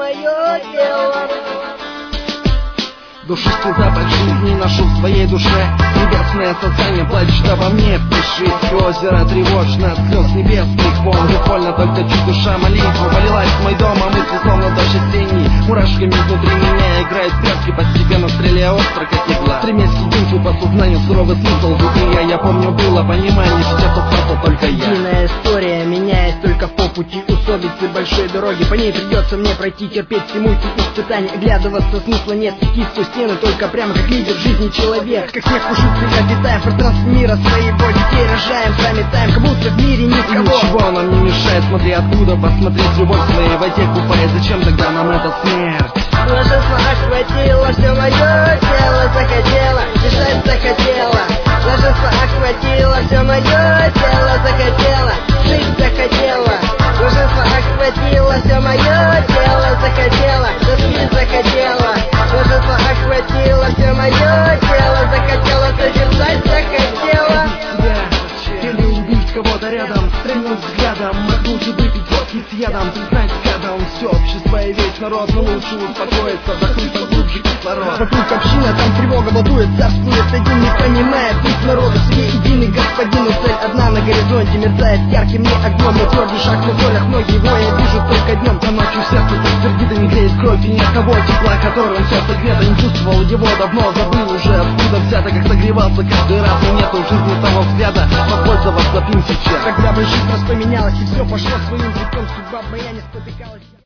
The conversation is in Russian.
мое тело. Душистый запах жизни ношу в своей душе. Небесное сознание плачет обо мне, пиши. И озеро тревожно от слез небесных волн. Больно только чуть душа молитва полилась в мой дом, а мысли словно дождь осенний. Мурашками внутри меня играют прятки, постепенно стреляя остро, как игла. Стремясь к единству по сознанию, суровый смысл бытия. Я помню, было понимание, сейчас остался только я. Длинная история меняет только по пути усобицы большой дороги. По ней придется мне пройти, терпеть всему эти испытания. Оглядываться смысла нет, идти сквозь стены только прямо как лидер жизни человек. Как снег кружится, обитаем в пространстве мира своего. Детей рожаем, сами таем, как будто в мире никого. Ничего нам не мешает, смотри откуда посмотреть. Любовь в своей воде купает, зачем тогда нам эта смерть? Блаженство охватило все мое тело, захотело, дышать захотело. Блаженство охватило все мое тело, захотело, жить захотело. Блаженство охватило все мое тело, захотело, заснуть захотело. Блаженство охватило все мое тело, захотело, созерцать захотело. Или убить кого-то рядом, стрельнуть взглядом, махнуть и выпить водки с ядом. Признать взглядом все общество и весь народ, но лучше успокоиться, вдохнуть поглубже кислород. Вокруг община, там тревога волнует, царствует один, не понимает путь народа себе единый господин. Но цель одна на горизонте мерцает ярким мне огнем. Но твердый шаг на полях, ноги его я вижу только днем. А ночью сердце так сердито, не греет кровь и нет того тепла, которым все согрето. Не чувствовал его давно, забыл уже откуда взято, как согревался каждый раз. Но нету в жизни того взгляда, воспользоваться им сейчас. Когда бы жизнь раз поменялась и все пошло своим путем, судьба моя не спотыкалась.